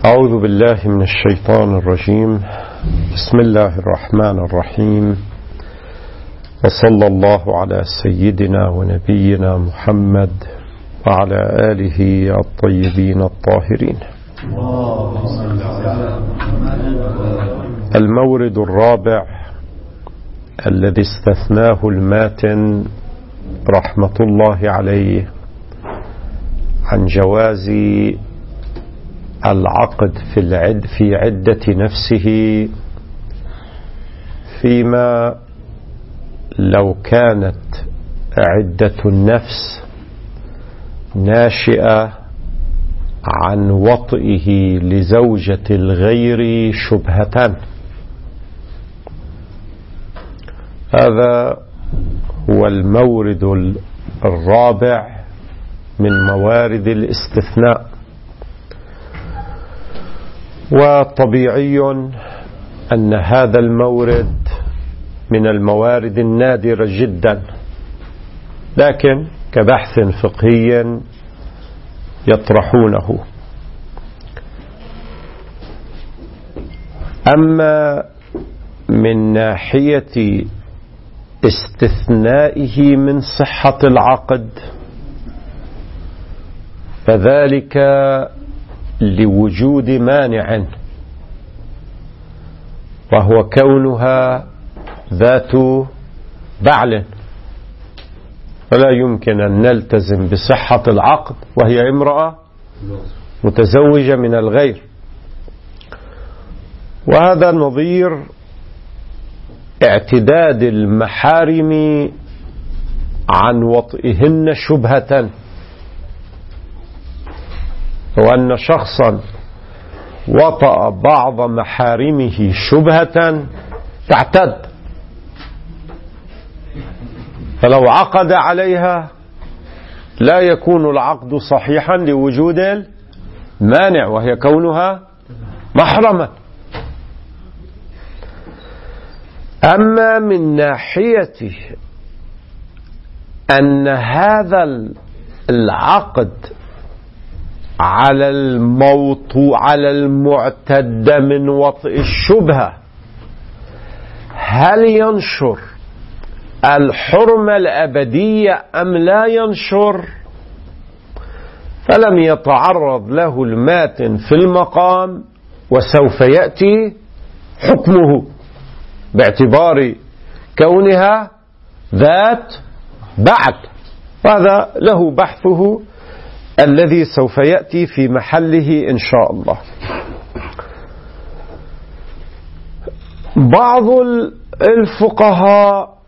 أعوذ بالله من الشيطان الرجيم. بسم الله الرحمن الرحيم، وصلى الله على سيدنا ونبينا محمد وعلى آله الطيبين الطاهرين. المورد الرابع الذي استثناه الماتن رحمة الله عليه عن جواز العقد في عدة نفسه فيما لو كانت عدة النفس ناشئة عن وطئه لزوجة الغير شبهة. هذا هو المورد الرابع من موارد الاستثناء، وطبيعي أن هذا المورد من الموارد النادرة جدا، لكن كبحث فقهي يطرحونه. أما من ناحية استثنائه من صحة العقد فذلك لوجود مانع، وهو كونها ذات بعل، فلا يمكن أن نلتزم بصحة العقد وهي امرأة متزوجة من الغير. وهذا نظير اعتداد المحارم عن وطئهن شبهة، وأن شخصا وطأ بعض محارمه شبهة تعتد، فلو عقد عليها لا يكون العقد صحيحا لوجود المانع وهي كونها محرمة. أما من ناحية أن هذا العقد على المعتد من وطئ الشبهة هل ينشر الحرمة الأبدية أم لا ينشر، فلم يتعرض له الماتن في المقام، وسوف يأتي حكمه باعتبار كونها ذات بعد، وهذا له بحثه الذي سوف يأتي في محله إن شاء الله. بعض الفقهاء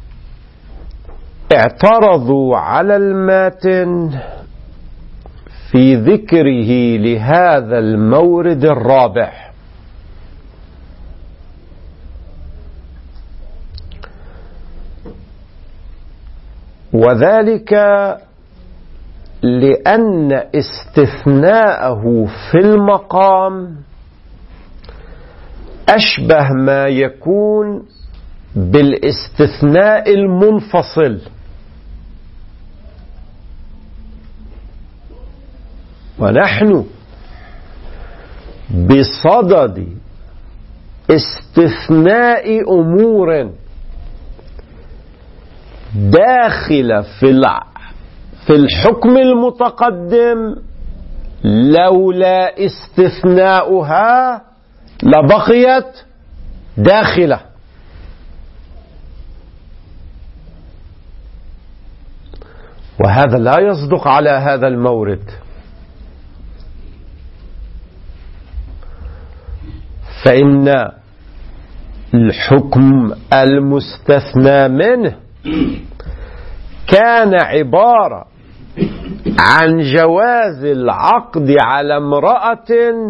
اعترضوا على الماتن في ذكره لهذا المورد الرابع، وذلك لأن استثناءه في المقام أشبه ما يكون بالاستثناء المنفصل، ونحن بصدد استثناء أمور داخلة في الحكم المتقدم، لولا استثناؤها لبقيت داخلة. وهذا لا يصدق على هذا المورد، فإن الحكم المستثنى منه كان عبارة عن جواز العقد على امرأة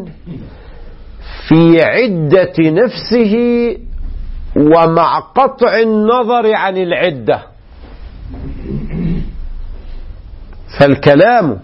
في عدة نفسه ومع قطع النظر عن العدة. فالكلام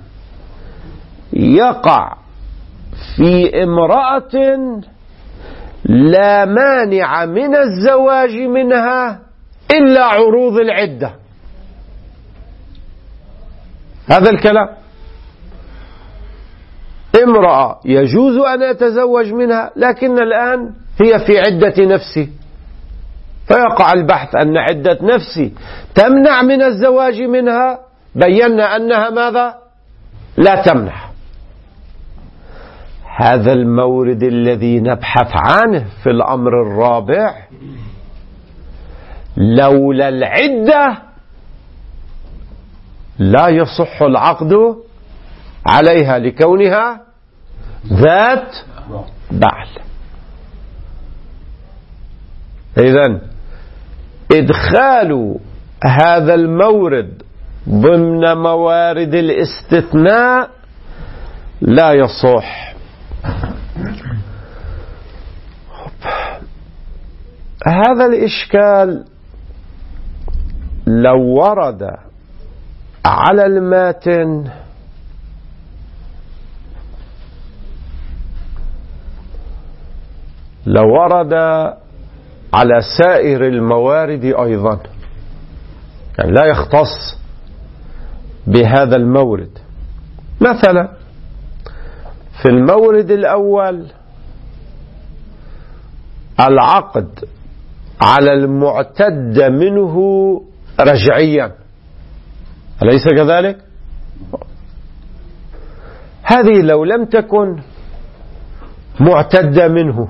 يقع في امرأة لا مانع من الزواج منها إلا عروض العدة، هذا الكلام. امرأة يجوز أن أتزوج منها، لكن الآن هي في عدة نفسي، فيقع البحث أن عدة نفسي تمنع من الزواج منها، بينا أنها ماذا؟ لا تمنع. هذا المورد الذي نبحث عنه في الأمر الرابع، لولا العدة لا يصح العقد عليها لكونها ذات بعل. إذن إدخال هذا المورد ضمن موارد الاستثناء لا يصح. هذا الإشكال لو ورد على الماتن لورد على سائر الموارد أيضا، يعني لا يختص بهذا المورد. مثلا في المورد الأول العقد على المعتد منه رجعيا، أليس كذلك؟ هذه لو لم تكن معتدة منه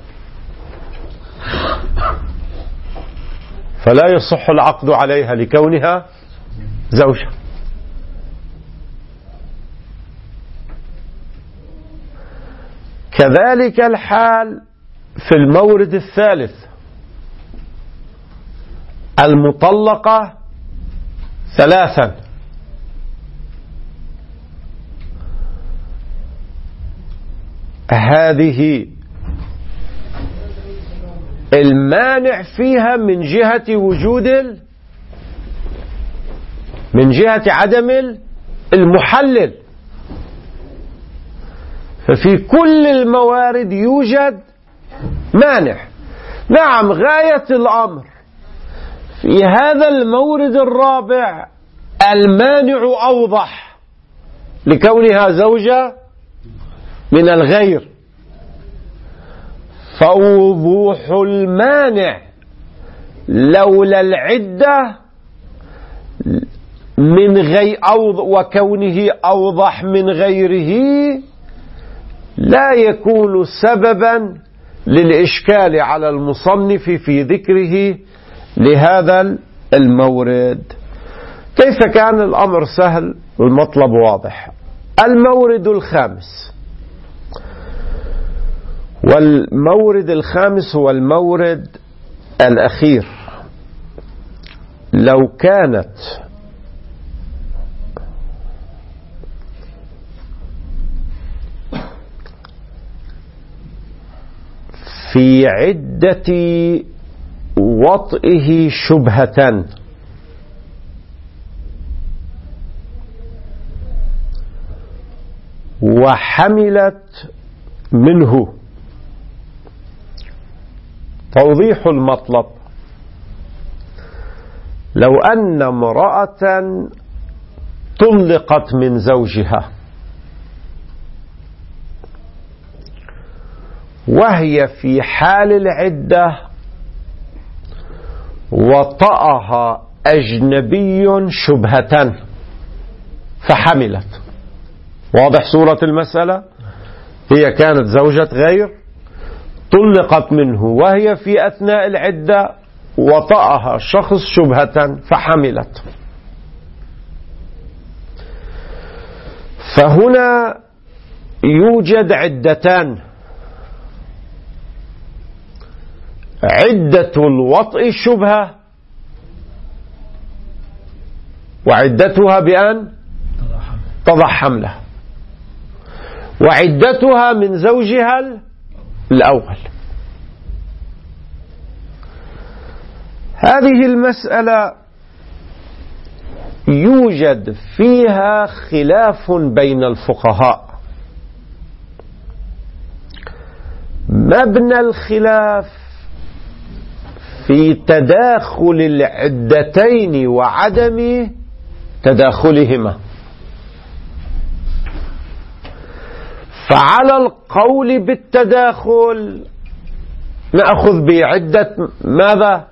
فلا يصح العقد عليها لكونها زوجة. كذلك الحال في المورد الثالث المطلقة ثلاثا، هذه المانع فيها من جهة وجود من جهة عدم المحلل، ففي كل الموارد يوجد مانع. نعم، غاية الأمر في هذا المورد الرابع المانع أوضح لكونها زوجة من الغير، فوضوح المانع لولا العدة من وكونه أوضح من غيره لا يكون سببا للإشكال على المصنف في ذكره لهذا المورد. كيف كان الأمر سهل والمطلب واضح؟ المورد الخامس، والمورد الخامس هو المورد الأخير، لو كانت في عدة وطئه شبهة وحملت منه. توضيح المطلب: لو أن امرأة طلقت من زوجها وهي في حال العدة وطأها أجنبي شبهة فحملت، واضح صورة المسألة؟ هي كانت زوجة غير، طلقت منه وهي في أثناء العدة وطأها شخص شبهة فحملت. فهنا يوجد عدتان: عدة الوطء الشبهة، وعدتها بأن تضع حمله، وعدتها من زوجها الأول. هذه المسألة يوجد فيها خلاف بين الفقهاء. مبنى الخلاف في تداخل العدتين وعدم تداخلهما. فعلى القول بالتداخل نأخذ بعدة ماذا؟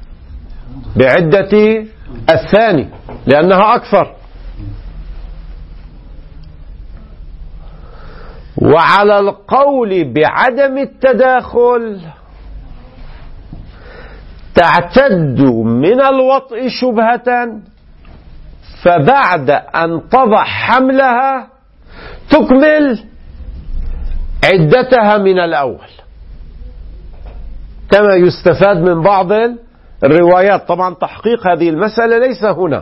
بعدة الثاني لأنها أكثر. وعلى القول بعدم التداخل تعتد من الوطء شبهة، فبعد أن تضع حملها تكمل عدتها من الأول، كما يستفاد من بعض الروايات. طبعا تحقيق هذه المسألة ليس هنا.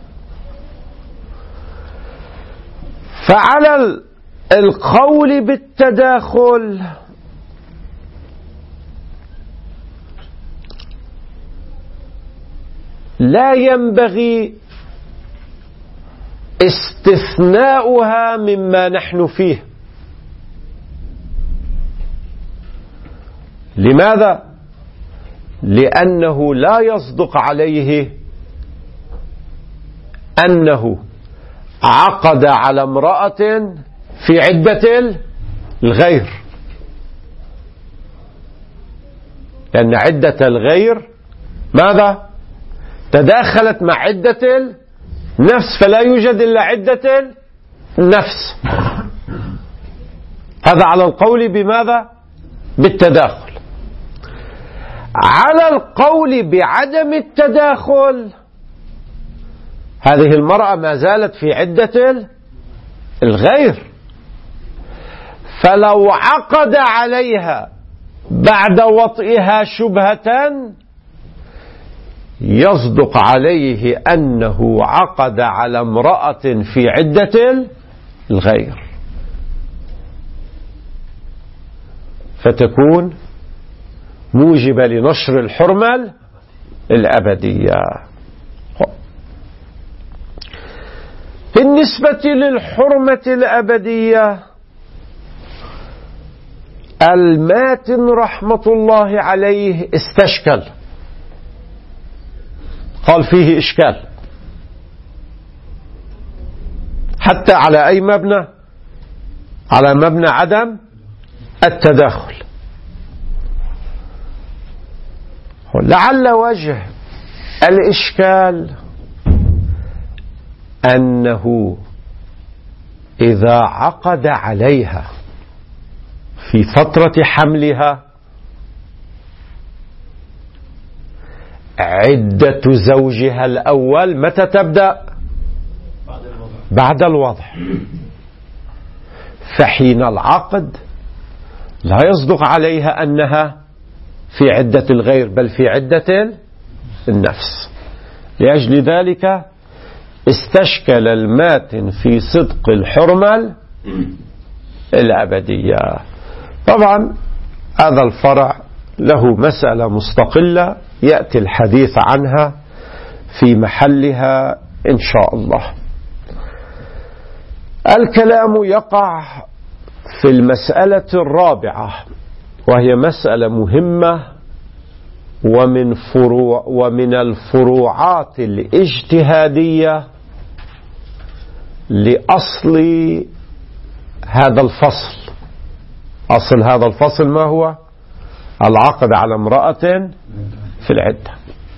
فعلى القول بالتداخل لا ينبغي استثناؤها مما نحن فيه. لماذا؟ لأنه لا يصدق عليه أنه عقد على امرأة في عدة الغير، لأن عدة الغير ماذا؟ تداخلت مع عدة النفس، فلا يوجد إلا عدة النفس. هذا على القول بماذا؟ بالتداخل. على القول بعدم التداخل هذه المرأة ما زالت في عدة الغير، فلو عقد عليها بعد وطئها شبهة يصدق عليه أنه عقد على امرأة في عدة الغير، فتكون موجبة لنشر الحرمة الأبدية. بالنسبة للحرمة الأبدية الماتن رحمة الله عليه استشكل، قال فيه إشكال حتى على أي مبنى؟ على مبنى عدم التداخل. لعل وجه الإشكال أنه إذا عقد عليها في فترة حملها عدة زوجها الأول متى تبدأ؟ بعد الوضع. فحين العقد لا يصدق عليها أنها في عدة الغير بل في عدة النفس. لأجل ذلك استشكل الماتن في صدق الحرمة الأبدية. طبعا هذا الفرع له مسألة مستقلة يأتي الحديث عنها في محلها إن شاء الله. الكلام يقع في المسألة الرابعة، وهي مسألة مهمة ومن الفروعات الاجتهادية لأصل هذا الفصل. أصل هذا الفصل ما هو؟ العقد على امرأة في العدة.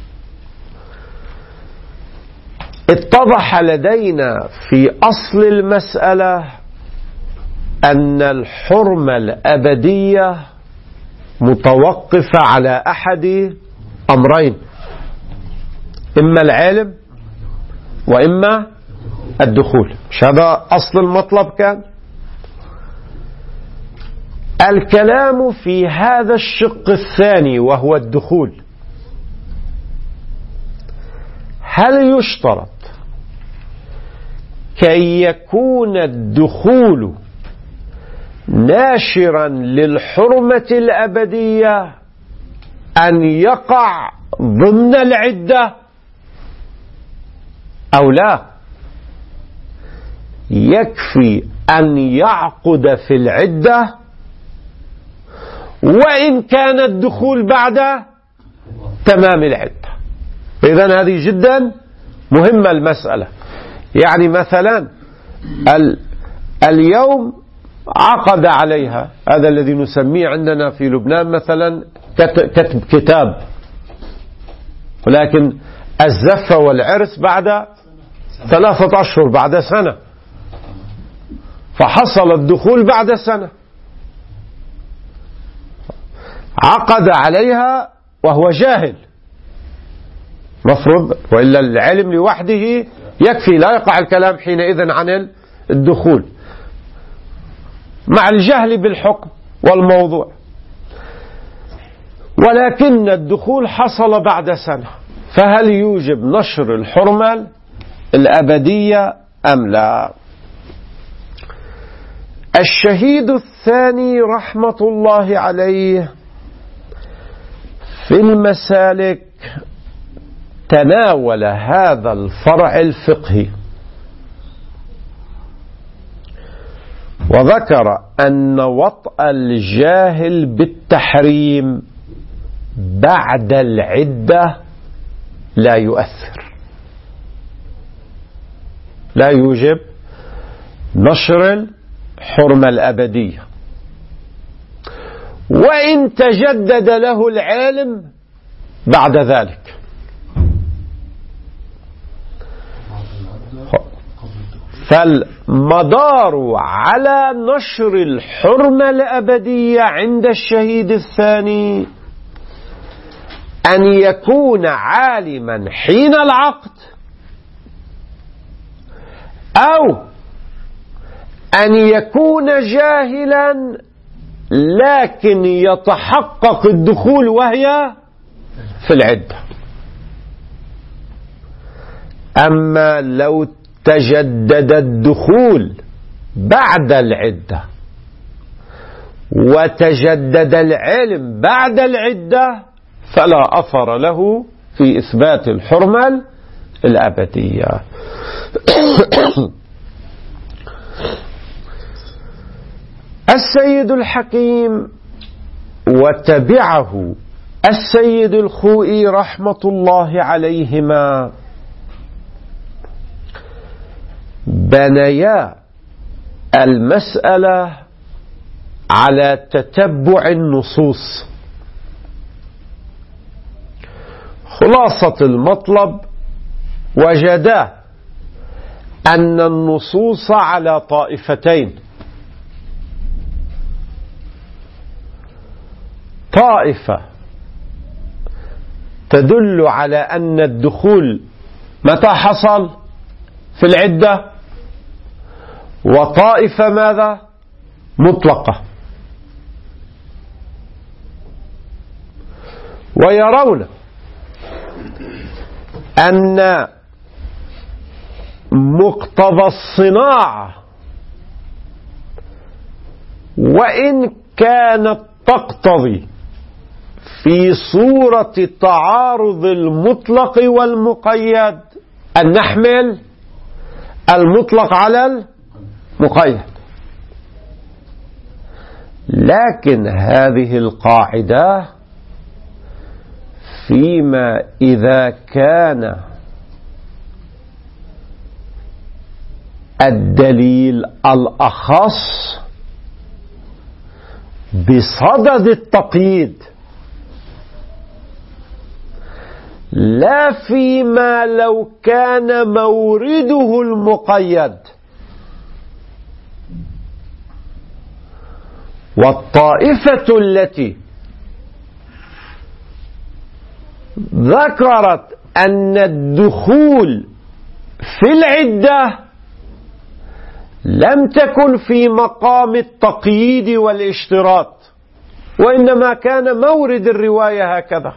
اتضح لدينا في أصل المسألة أن الحرمة الأبدية متوقفة على أحد أمرين، إما العلم وإما الدخول. مش هذا أصل المطلب كان؟ الكلام في هذا الشق الثاني وهو الدخول. هل يشترط كي يكون الدخول ناشرا للحرمة الأبدية أن يقع ضمن العدة أو لا؟ يكفي أن يعقد في العدة وإن كان الدخول بعد تمام العدة. إذن هذه جدا مهمة المسألة. يعني مثلا اليوم عقد عليها، هذا الذي نسميه عندنا في لبنان مثلا كتب كتاب، ولكن الزفة والعرس بعد 3 أشهر، بعد سنة، فحصل الدخول بعد سنة. عقد عليها وهو جاهل مفروض، وإلا العلم لوحده يكفي، لا يقع الكلام حينئذ عن الدخول مع الجهل بالحكم والموضوع، ولكن الدخول حصل بعد سنة، فهل يوجب نشر الحرمة الأبدية أم لا؟ الشهيد الثاني رحمة الله عليه في المسالك تناول هذا الفرع الفقهي، وذكر أن وطأ الجاهل بالتحريم بعد العدة لا يؤثر، لا يوجب نشر الحرمة الأبدية، وإن تجدد له العلم بعد ذلك. فالمدار على نشر الحرمة الأبدية عند الشهيد الثاني أن يكون عالما حين العقد، أو أن يكون جاهلا لكن يتحقق الدخول وهي في العدة. أما لو تجدد الدخول بعد العدة وتجدد العلم بعد العدة فلا أثر له في إثبات الحرمة الأبدية. السيد الحكيم وتبعه السيد الخوئي رحمة الله عليهما بنيا المسألة على تتبع النصوص. خلاصة المطلب وجدا أن النصوص على طائفتين: طائفة تدل على أن الدخول متى حصل في العدة، وطائفة ماذا؟ مطلقة. ويرون أن مقتضى الصناعة وإن كانت تقتضي في صورة تعارض المطلق والمقيد أن نحمل المطلق على المقيد، لكن هذه القاعدة فيما إذا كان الدليل الأخص بصدد التقييد، لا فيما لو كان مورده المقيد. والطائفة التي ذكرت أن الدخول في العدة لم تكن في مقام التقييد والاشتراط، وإنما كان مورد الرواية هكذا،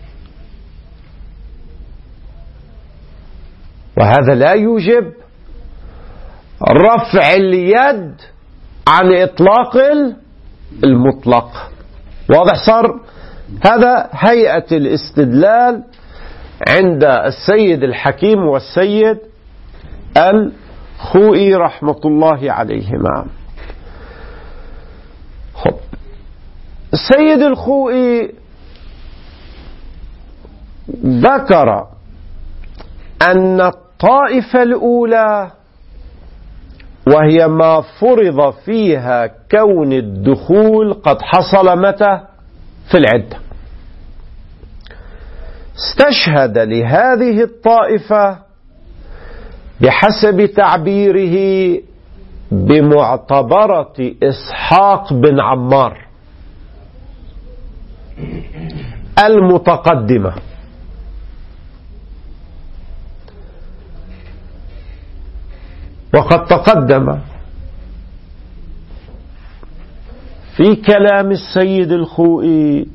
وهذا لا يوجب رفع اليد عن إطلاق المطلق. واضح صار؟ هذا هيئة الاستدلال عند السيد الحكيم والسيد الخوئي رحمة الله عليهما. السيد الخوئي ذكر أن الطائفة الأولى وهي ما فرض فيها كون الدخول قد حصل متى؟ في العدة. استشهد لهذه الطائفة بحسب تعبيره بمعتبرة إسحاق بن عمار المتقدمة، وقد تقدم في كلام السيد الخوئي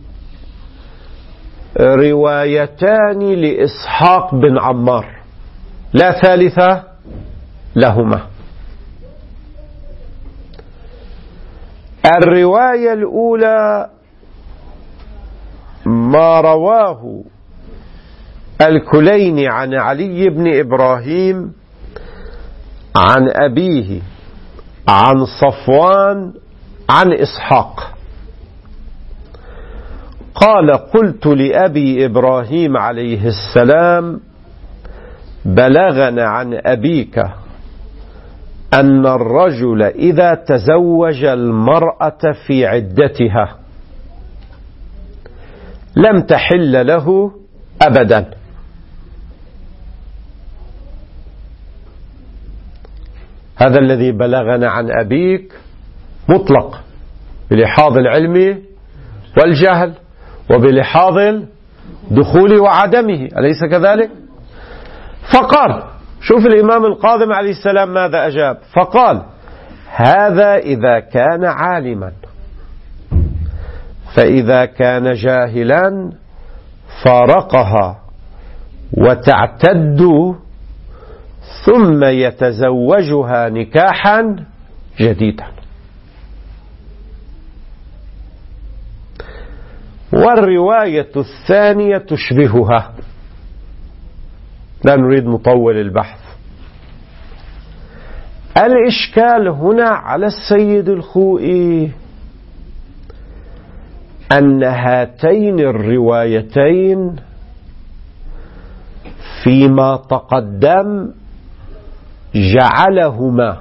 روايتان لإسحاق بن عمار لا ثالث لهما. الرواية الأولى ما رواه الكليني عن علي بن إبراهيم عن أبيه عن صفوان عن إسحاق قال: قلت لأبي إبراهيم عليه السلام: بلغنا عن أبيك أن الرجل إذا تزوج المرأة في عدتها لم تحل له أبدا. هذا الذي بلغنا عن أبيك مطلق بلحاظ العلم والجهل وبلحاظ الدخول وعدمه، أليس كذلك؟ فقال، شوف الإمام القاضم عليه السلام ماذا أجاب، فقال: هذا إذا كان عالما، فإذا كان جاهلا فارقها وتعتد ثم يتزوجها نكاحا جديدا. والرواية الثانية تشبهها، لا نريد نطول البحث. الإشكال هنا على السيد الخوئي أن هاتين الروايتين فيما تقدم جعلهما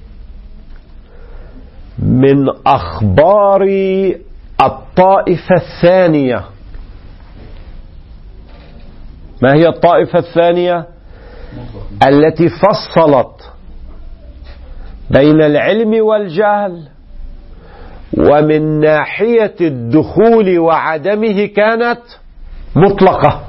من أخبار الطائفة الثانية. ما هي الطائفة الثانية؟ التي فصلت بين العلم والجهل، ومن ناحية الدخول وعدمه كانت مطلقة.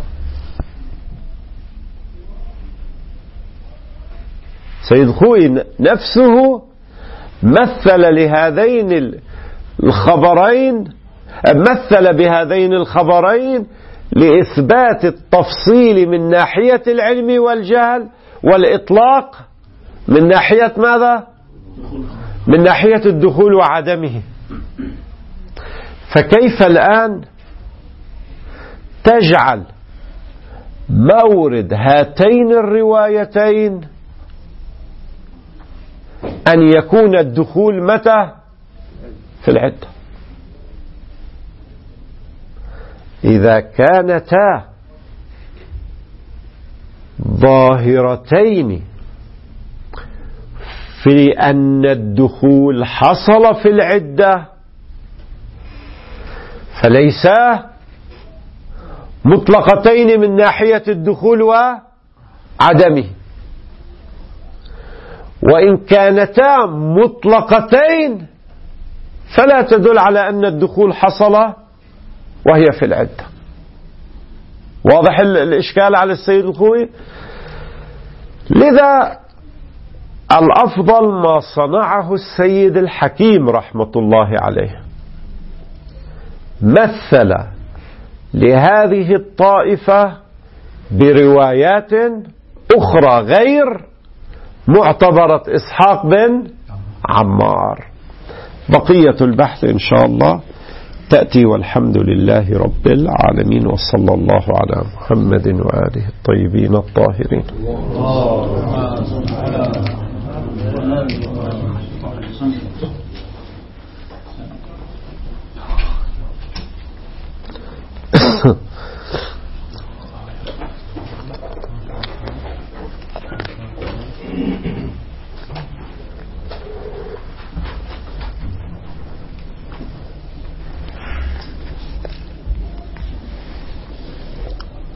سيد خوئي نفسه مثل لهذين الخبرين، مثل بهذين الخبرين لإثبات التفصيل من ناحية العلم والجهل، والإطلاق من ناحية ماذا؟ من ناحية الدخول وعدمه. فكيف الآن تجعل مورد هاتين الروايتين أن يكون الدخول متى؟ في العدة. إذا كانتا ظاهرتين في أن الدخول حصل في العدة فليسا مطلقتين من ناحية الدخول وعدمه، وإن كانتا مطلقتين فلا تدل على أن الدخول حصل وهي في العدة. واضح الإشكال على السيد الخوئي؟ لذا الأفضل ما صنعه السيد الحكيم رحمة الله عليه، مثل لهذه الطائفة بروايات أخرى غير معتبرة إسحاق بن عمار. بقية البحث إن شاء الله تأتي، والحمد لله رب العالمين، وصلى الله على محمد وآله الطيبين الطاهرين.